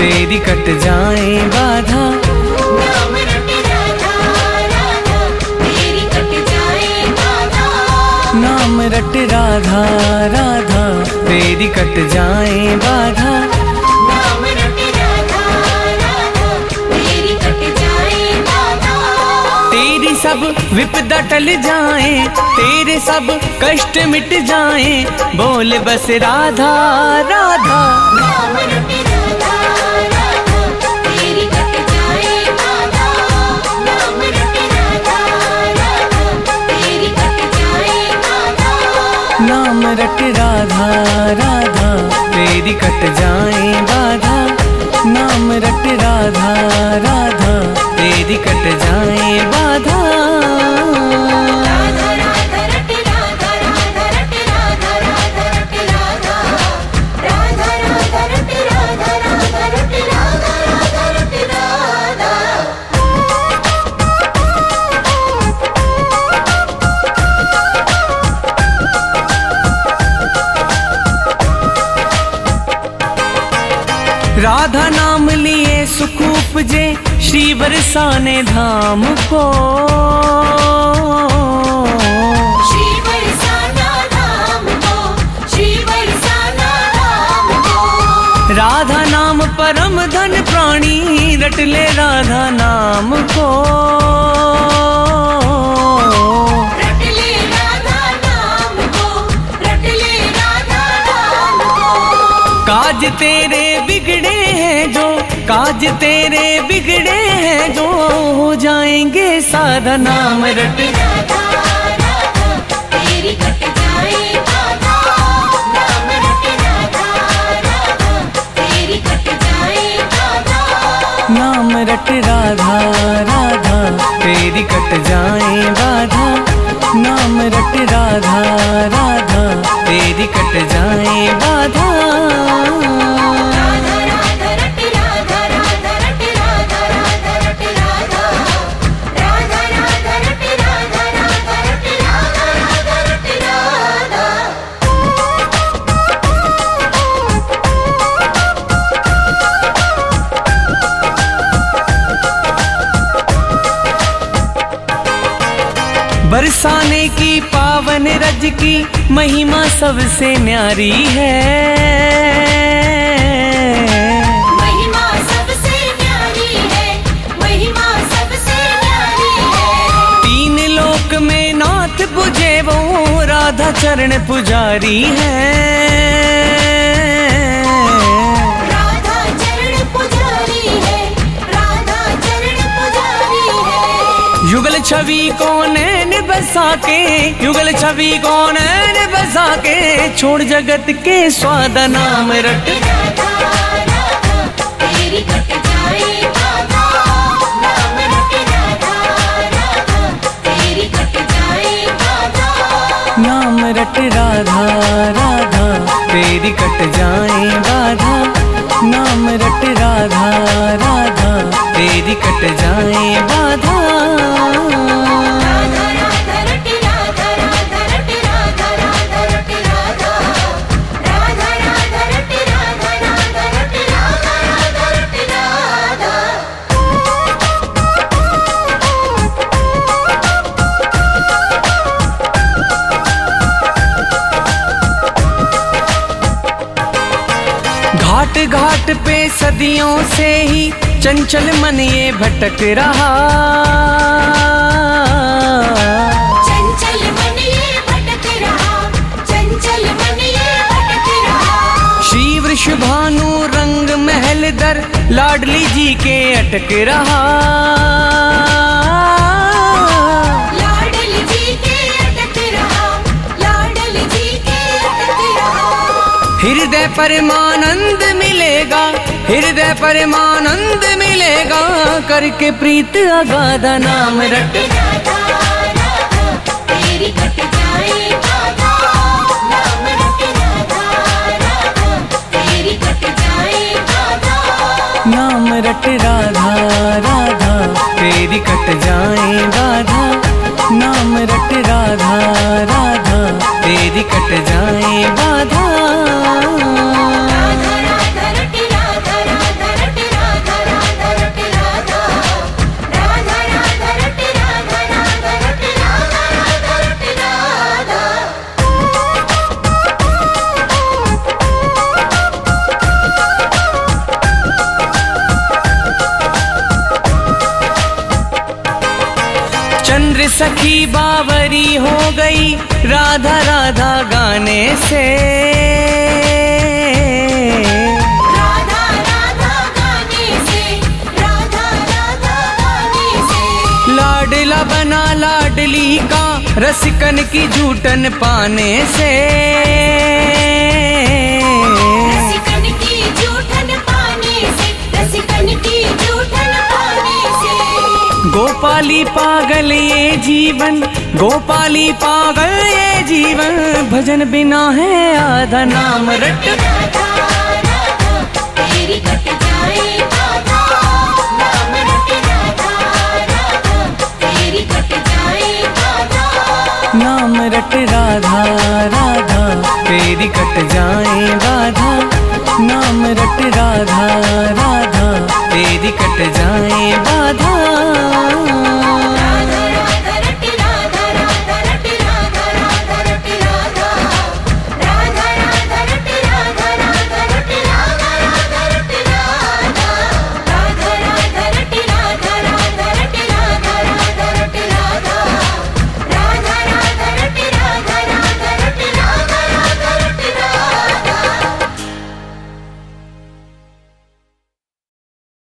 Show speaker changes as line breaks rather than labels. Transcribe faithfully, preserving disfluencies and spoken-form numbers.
तेरी कट जाए बाधा।
नाम रट राधा राधा तेरी कट जाए बाधा।
नाम रट राधा राधा तेरी कट जाए बाधा।
नाम रट राधा राधा तेरी कट जाए बाधा।
तेरी सब विपदा टल जाए, तेरे सब कष्ट मिट जाए, बोल बस राधा राधा।
नाम रट राधा राधा तेरी कट जाए बाधा। नाम रट राधा राधा तेरी कट जाए बाधा।
नाम रट राधा राधा तेरी कट जाए बाधा। नाम रट राधा राधा तेरी कट जाए बाधा।
राधा राधा रट राधा राधा रट राधा राधा रट राधा। राधा राधा रट राधा राधा रट राधा राधा रट राधा।
राधा नाम लिए सुख उपजे, श्री बरसाने धाम को।
श्री बरसाना धाम को, श्री बरसाना धाम को।
राधा नाम परम धन प्राणी, रट ले राधा नाम को।
रट ले राधा नाम को, रट ले राधा नाम को।
काज तेरे बिगड़े हैं जो, काज तेरे बिगड़े हैं जो, हो जाएंगे साधा। नाम रट
राधा राधा तेरी कट जाए बाधा। नाम रट राधा राधा तेरी कट जाए बाधा।
नाम रट राधा राधा तेरी कट जाए बाधा। नाम रट राधा राधा तेरी कट जाए बाधा।
राधा राधा रट राधा राधा रट राधा राधा रट राधा। राधा राधा रट राधा राधा रट राधा राधा रट राधा।
बरसाने की पावन रज की महिमा सबसे न्यारी है।
महिमा सबसे न्यारी है, महिमा सबसे न्यारी है।
तीन लोक में नाथ पूजे वो राधा चरण पुजारी है।
राधा चरण पुजारी है, राधा चरण पुजारी है।
युगल छवि को नैन बसा के, युगल छवि को नैन बसा के, छोड़ जगत के स्वाद। नाम रट
राधा राधा तेरी कट जाए बाधा। नाम रट राधा राधा तेरी कट जाए बाधा।
नाम रट राधा राधा तेरी कट जाए बाधा। नाम रट राधा राधा तेरी कट जाए बाधा।
राधा राधा रट राधा राधा रट राधा राधा रट राधा। राधा राधा रट राधा राधा रट राधा राधा रट राधा।
घाट घाट पे सदियों से ही चंचल मन ये भटक रहा।
चंचल मन ये भटक रहा, चंचल मन ये भटक रहा।
श्री वृषभानु रंग महल दर लाडली जी के अटक रहा।
लाडल जी के अटक रहा, लाडल जी के अटक रहा।
हृदय परमानंद मिलेगा, हृदय परमानंद मिलेगा, करके प्रीत अगाधा। नाम रट
राधा राधा तेरी कट जाए बाधा। नाम रट राधा राधा तेरी कट जाए बाधा।
नाम रट राधा राधा तेरी कट जाए बाधा। नाम रट राधा राधा तेरी कट जाए बाधा।
राधा राधा रट राधा राधा रट
सखी बावरी हो गई राधा राधा गाने से।
राधा राधा गाने से, राधा राधा गाने से।
लाडला बना लाडली का रसिकन की झूठन पाने से।
रसिकन की झूठन पाने से, रसिकन की झूठन पाने से।
गोपाली पागल ये जीवन, गोपाली पागल ये जीवन, भजन बिना है आधा। नाम रट
राधा राधा तेरी कट जाए बाधा। नाम रट राधा राधा तेरी कट जाए बाधा।
नाम रट राधा राधा तेरी कट जाए बाधा। नाम रट राधा राधा तेरी कट जाए बाधा।